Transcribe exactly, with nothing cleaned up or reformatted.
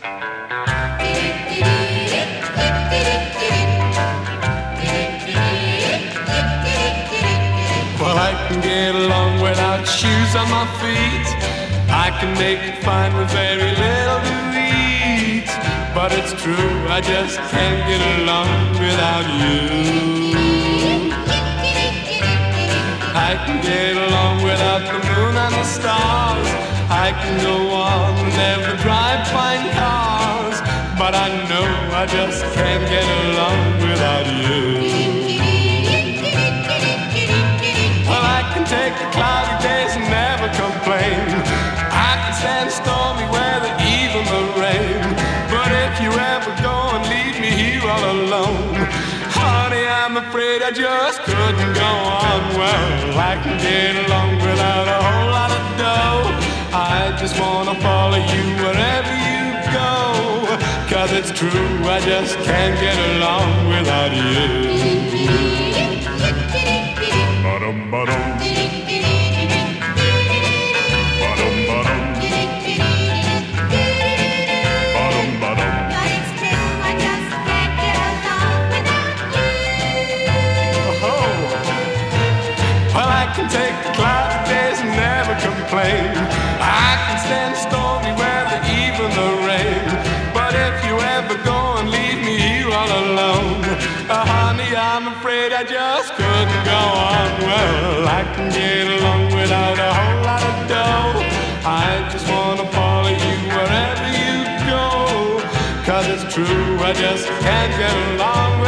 Well, I can get along without shoes on my feet. I can make it fine with very little to eat. But it's true, I just can't get along without you. I can get along without the moon and the stars. I can go on and never drive fine cars. But I know I just can't get along without you. Well, I can take the cloudy days and never complain. I can stand stormy weather, even the rain. But if you ever go and leave me here all alone, honey, I'm afraid I just couldn't go on. Well, I can get along without a whole lot of dough. I just wanna follow you wherever you go. 'Cause it's true, I just can't get along without you. Ba-dum, ba-dum. Ba-dum, ba-dum. Ba-dum, ba-dum. But it's true, I just can't get along without you. Oh. Well, I can take the cloudy days and never complain. I can stand stormy weather, even the rain. But if you ever go and leave me here all alone, uh, honey, I'm afraid I just couldn't go on. Well, I can get along without a whole lot of dough. I just wanna follow you wherever you go. 'Cause it's true, I just can't get along